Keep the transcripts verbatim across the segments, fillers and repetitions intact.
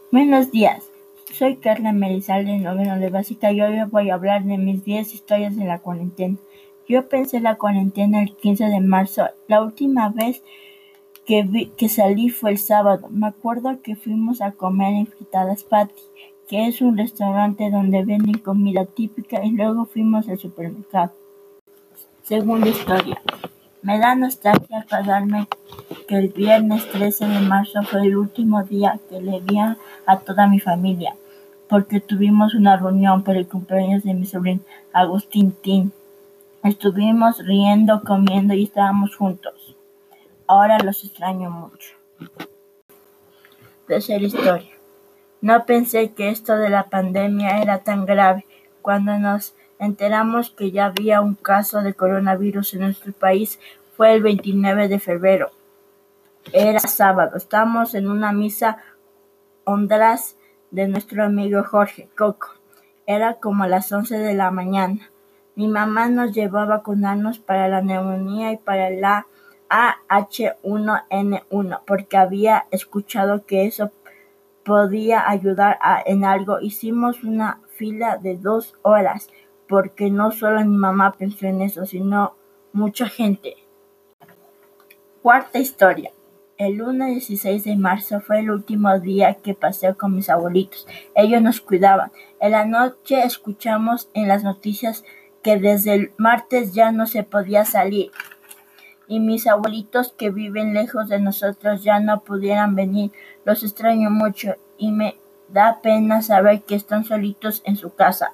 Buenos días, soy Carla Merizal de noveno de básica y hoy voy a hablar de mis diez historias de la cuarentena. Yo pensé la cuarentena el quince de marzo, la última vez que, vi, que salí fue el sábado. Me acuerdo que fuimos a comer en Fritadas Patty, que es un restaurante donde venden comida típica, y luego fuimos al supermercado. Segunda historia. Me da nostalgia acordarme que el viernes trece de marzo fue el último día que le vi a toda mi familia, porque tuvimos una reunión por el cumpleaños de mi sobrino Agustín Tin. Estuvimos riendo, comiendo y estábamos juntos. Ahora los extraño mucho. Tercera historia. No pensé que esto de la pandemia era tan grave. Cuando nos enteramos que ya había un caso de coronavirus en nuestro país fue el veintinueve de febrero. Era sábado. Estábamos en una misa honras de nuestro amigo Jorge Coco. Era como las once de la mañana. Mi mamá nos llevó a vacunarnos para la neumonía y para la A H uno N uno, porque había escuchado que eso podía ayudar a, en algo. Hicimos una fila de dos horas, porque no solo mi mamá pensó en eso, sino mucha gente. Cuarta historia. El lunes dieciséis de marzo fue el último día que pasé con mis abuelitos. Ellos nos cuidaban. En la noche escuchamos en las noticias que desde el martes ya no se podía salir. Y mis abuelitos que viven lejos de nosotros ya no pudieran venir. Los extraño mucho y me da pena saber que están solitos en su casa.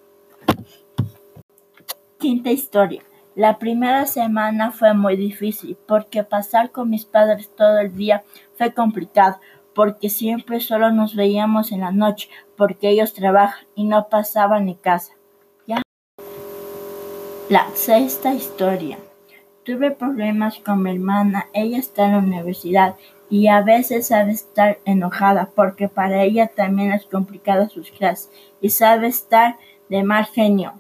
Quinta historia. La primera semana fue muy difícil porque pasar con mis padres todo el día fue complicado, porque siempre solo nos veíamos en la noche, porque ellos trabajan y no pasaban en casa. ¿Ya? La sexta historia. Tuve problemas con mi hermana, ella está en la universidad y a veces sabe estar enojada porque para ella también es complicada sus clases y sabe estar de mal genio.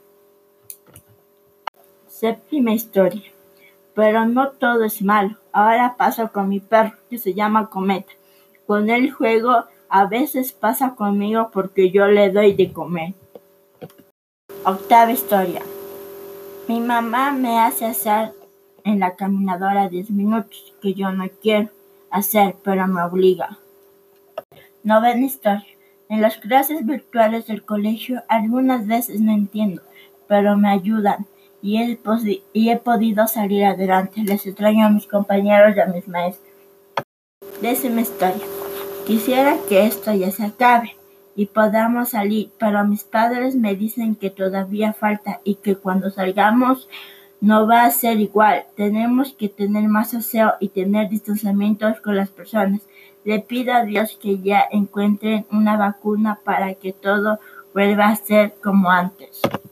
Séptima historia. Pero no todo es malo. Ahora paso con mi perro, que se llama Cometa. Con él juego, a veces pasa conmigo porque yo le doy de comer. Octava historia. Mi mamá me hace hacer en la caminadora diez minutos, que yo no quiero hacer, pero me obliga. Novena historia. En las clases virtuales del colegio algunas veces no entiendo, pero me ayudan. Y he, y he podido salir adelante. Les extraño a mis compañeros y a mis maestros. Décima historia. Quisiera que esto ya se acabe y podamos salir, pero mis padres me dicen que todavía falta y que cuando salgamos no va a ser igual. Tenemos que tener más aseo y tener distanciamientos con las personas. Le pido a Dios que ya encuentren una vacuna para que todo vuelva a ser como antes.